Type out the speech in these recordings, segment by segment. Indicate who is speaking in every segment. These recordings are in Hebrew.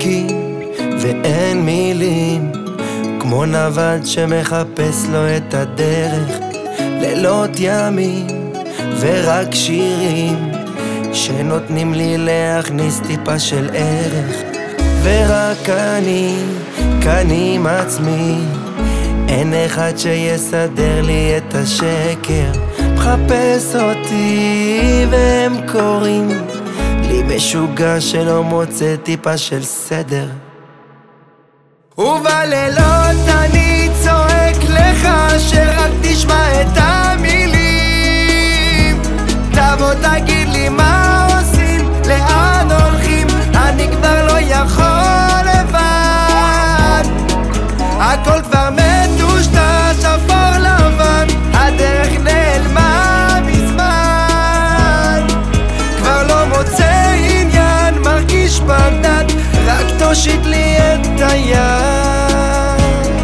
Speaker 1: ריקים ואין מילים, כמו נווד שמחפש לו את הדרך. לילות ימים ורק שירים שנותנים לי להכניס טיפה של ערך. ורק אני כאן עם עצמי, אין אחד שיסדר לי את השקר. מחפש אותי והם קוראים לי משוגע שלא מוצא טיפה של סדר. ובלילות אני צועק לך שרק תשמע את המילים. תבוא תגיד לי מה עושים, לאן הולכים, אני כבר לא יכול לבד. הכל כבר מטושטש, אפור לבן, הדרך נעלמה מזמן. כבר לא מוצא עניין, מרגיש בנדד, רק תושיט לי את היד.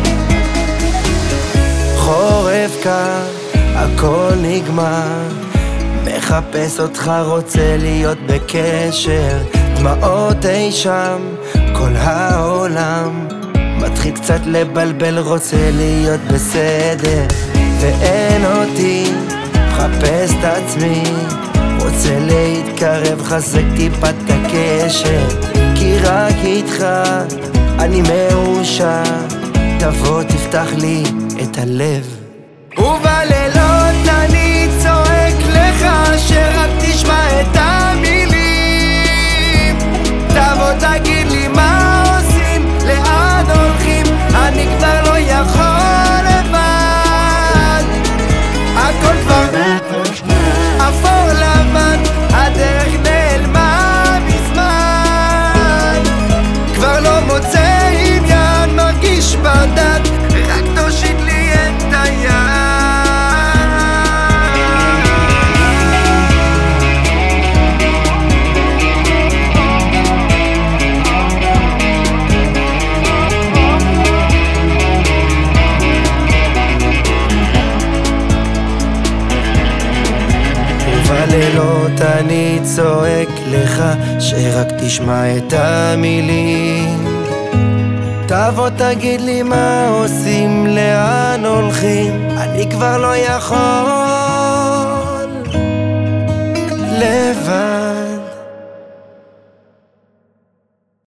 Speaker 1: חורף קר, הכל נגמר, מחפש אותך, רוצה להיות בקשר. דמעות אי שם, כל העולם מתחיל קצת לבלבל, רוצה להיות בסדר. ואין אותי, מחפש את עצמי, רוצה להתקרב, חזק טיפה את הקשר. כי רק איתך אני מאושר, תבוא תפתח לי את הלב. ובלילות אני צועק לך שרק תשמע את המילים. תבוא תגיד לי מה עושים, לאן הולכים, אני כבר לא יכול לבד. הכל כבר אפור לבן, הדרך נעלמה מזמן. כבר לא מוצא עניין, מרגיש בנדד, רק תושיט לי את היד. ובלילות אני צועק לך שרק תשמע את המילים. תבוא תגיד לי מה עושים, לאן הולכים, אני כבר לא יכול לבד.